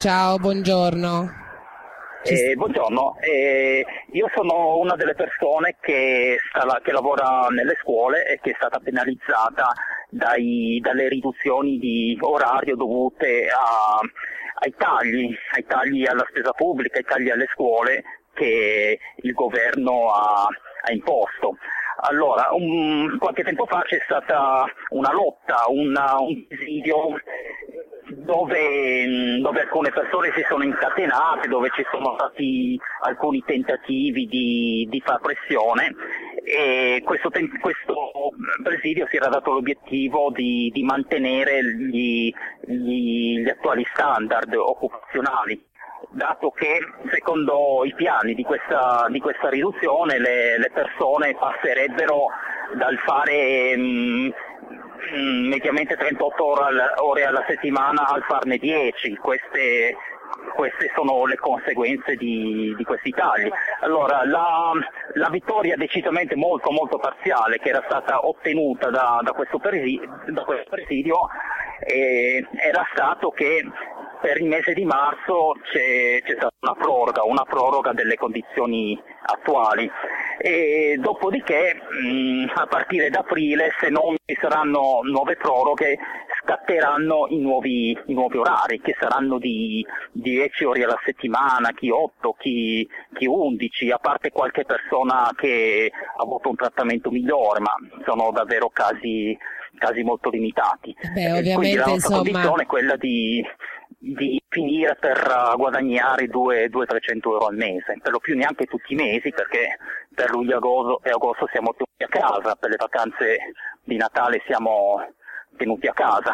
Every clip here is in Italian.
Ciao, buongiorno. Buongiorno, io sono una delle persone che lavora nelle scuole e che è stata penalizzata dalle riduzioni di orario dovute ai tagli alla spesa pubblica, ai tagli alle scuole che il governo ha imposto. Allora, qualche tempo fa c'è stata una lotta, un presidio dove alcune persone si sono incatenate, dove ci sono stati alcuni tentativi di far pressione, e questo presidio si era dato l'obiettivo di mantenere gli attuali standard occupazionali, dato che secondo i piani di questa riduzione le persone passerebbero dal fare mediamente 38 ore alla settimana al farne 10. Queste sono le conseguenze di questi tagli. Allora, la vittoria decisamente molto molto parziale che era stata ottenuta da questo presidio era stato che per il mese di marzo c'è stata una proroga delle condizioni attuali, e dopodiché a partire da aprile, se non ci saranno nuove proroghe, scatteranno i nuovi orari, che saranno di 10 ore alla settimana, chi 8, chi 11, a parte qualche persona che ha avuto un trattamento migliore, ma sono davvero casi molto limitati. Ovviamente, quindi la nostra insomma, condizione è quella di finire per guadagnare 200-300 euro al mese, per lo più neanche tutti i mesi, perché per luglio e agosto siamo tenuti a casa, per le vacanze di Natale siamo tenuti a casa.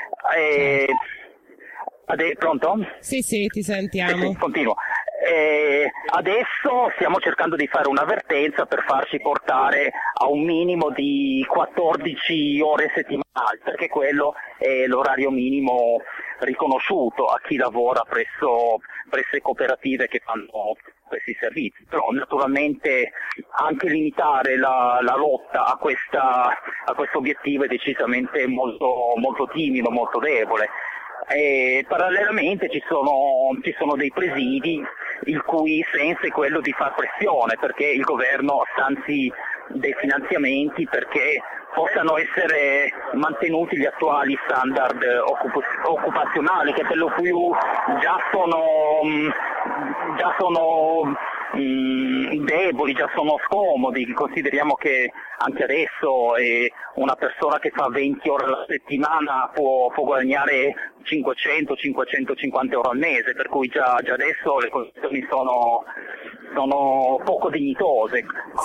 Pronto? Sì, ti sentiamo. Sì, continuo. Adesso stiamo cercando di fare un'avvertenza per farci portare a un minimo di 14 ore settimanali, perché quello è l'orario minimo riconosciuto a chi lavora presso le cooperative che fanno questi servizi. Però naturalmente anche limitare la lotta a questo obiettivo è decisamente molto, molto timido, molto debole. E parallelamente ci sono dei presidi il cui senso è quello di far pressione perché il governo stanzi dei finanziamenti perché possano essere mantenuti gli attuali standard occupazionali, che per lo più già sono deboli, già sono scomodi. Consideriamo che anche adesso una persona che fa 20 ore alla settimana può guadagnare 500-550 euro al mese, per cui già adesso le condizioni sono poco dignitose.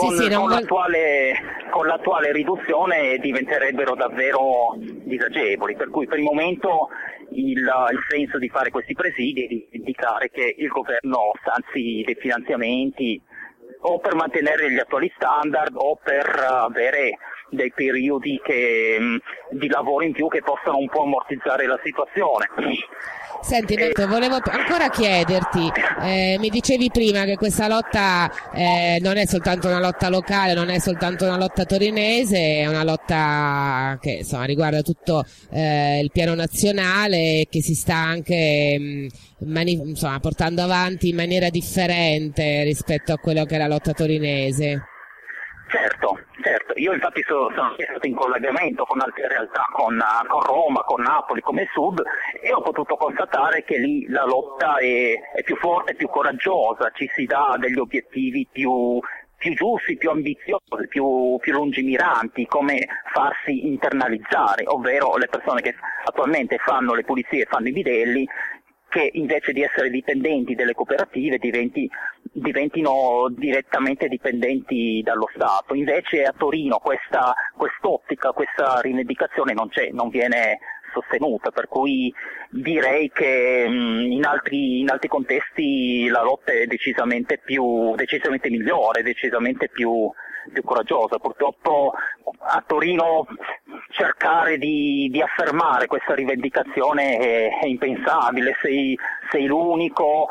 Con l'attuale riduzione diventerebbero davvero disagevoli, per cui per il momento il senso di fare questi presidi è di indicare che il governo stanzi dei finanziamenti o per mantenere gli attuali standard o per avere dei periodi di lavoro in più che possano un po' ammortizzare la situazione. Senti, volevo ancora chiederti, mi dicevi prima che questa lotta non è soltanto una lotta locale, non è soltanto una lotta torinese, è una lotta che insomma riguarda tutto il piano nazionale, che si sta anche portando avanti in maniera differente rispetto a quello che è la lotta torinese. Certo, io infatti sono stato in collegamento con altre realtà, con Roma, con Napoli, come Sud, e ho potuto constatare che lì la lotta è più forte, più coraggiosa, ci si dà degli obiettivi più giusti, più ambiziosi, più lungimiranti, come farsi internalizzare, ovvero le persone che attualmente fanno le pulizie e fanno i bidelli, che invece di essere dipendenti delle cooperative diventino direttamente dipendenti dallo Stato. Invece a Torino quest'ottica, questa rivendicazione non viene sostenuta, per cui direi che in altri contesti la lotta è decisamente migliore, decisamente più coraggiosa. Purtroppo a Torino cercare di affermare questa rivendicazione è impensabile. Sei l'unico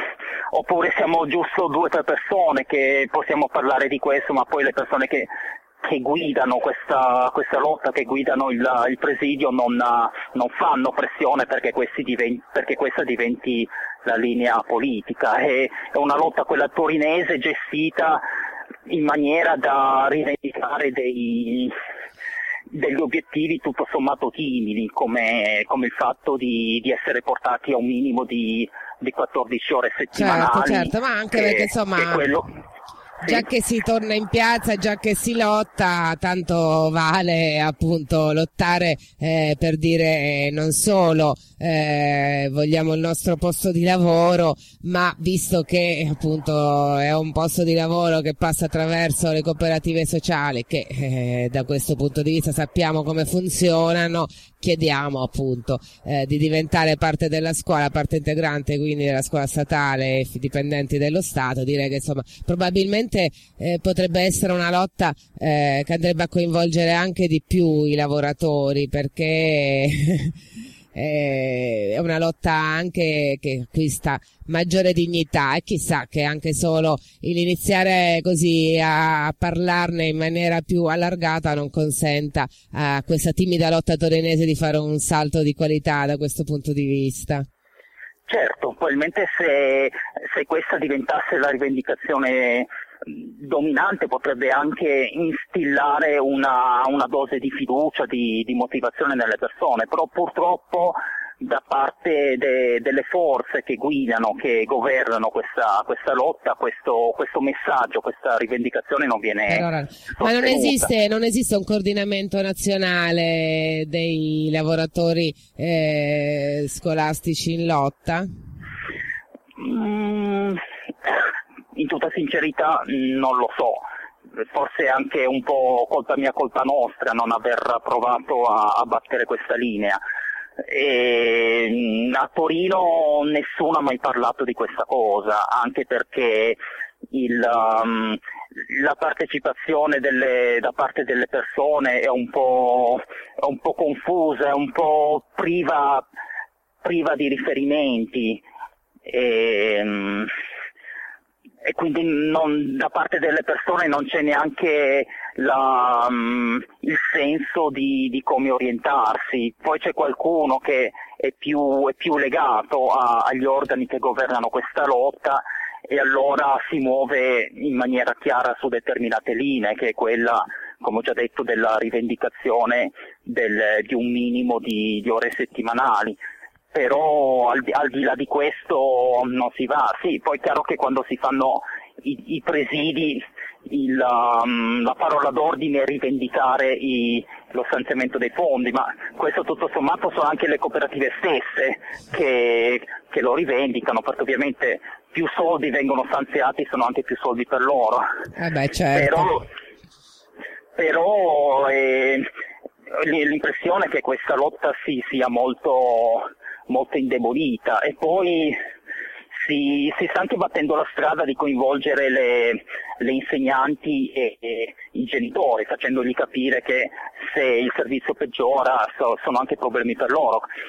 oppure siamo giusto 2 o 3 persone che possiamo parlare di questo, ma poi le persone che che guidano questa lotta, che guidano il presidio, non fanno pressione perché questa diventi la linea politica. È una lotta, quella torinese, gestita in maniera da rivendicare degli obiettivi tutto sommato timidi, come il fatto di essere portati a un minimo di 14 ore settimanali. Certo, ma anche perché insomma, già che si torna in piazza, già che si lotta, tanto vale appunto lottare per dire non solo vogliamo il nostro posto di lavoro, ma visto che appunto è un posto di lavoro che passa attraverso le cooperative sociali, che da questo punto di vista sappiamo come funzionano, chiediamo appunto di diventare parte della scuola, parte integrante quindi della scuola statale e dipendenti dello Stato. Direi che insomma probabilmente potrebbe essere una lotta che andrebbe a coinvolgere anche di più i lavoratori, perché è una lotta anche che acquista maggiore dignità, e chissà che anche solo l'iniziare così a parlarne in maniera più allargata non consenta a questa timida lotta torinese di fare un salto di qualità da questo punto di vista. Certo, probabilmente se questa diventasse la rivendicazione dominante potrebbe anche instillare una dose di fiducia, di motivazione nelle persone, però purtroppo da parte delle forze che guidano, che governano questa lotta, questo messaggio, questa rivendicazione non viene sostenuta. Ma non esiste un coordinamento nazionale dei lavoratori scolastici in lotta? In tutta sincerità non lo so, forse è anche un po' colpa mia, colpa nostra non aver provato a battere questa linea. E a Torino nessuno ha mai parlato di questa cosa, anche perché la partecipazione da parte delle persone è un po' confusa, è un po' priva di riferimenti. E quindi da parte delle persone non c'è neanche il senso di come orientarsi. Poi c'è qualcuno che è più legato agli organi che governano questa lotta, e allora si muove in maniera chiara su determinate linee, che è quella, come ho già detto, della rivendicazione di un minimo di ore settimanali. Però al di là di questo non si va. Sì, poi è chiaro che quando si fanno i presidi la parola d'ordine è rivendicare lo stanziamento dei fondi, ma questo tutto sommato sono anche le cooperative stesse che lo rivendicano, perché ovviamente più soldi vengono stanziati sono anche più soldi per loro. Certo. Però l'impressione è che questa lotta sia molto indebolita, e poi si sta anche battendo la strada di coinvolgere le insegnanti e i genitori, facendogli capire che se il servizio peggiora sono anche problemi per loro.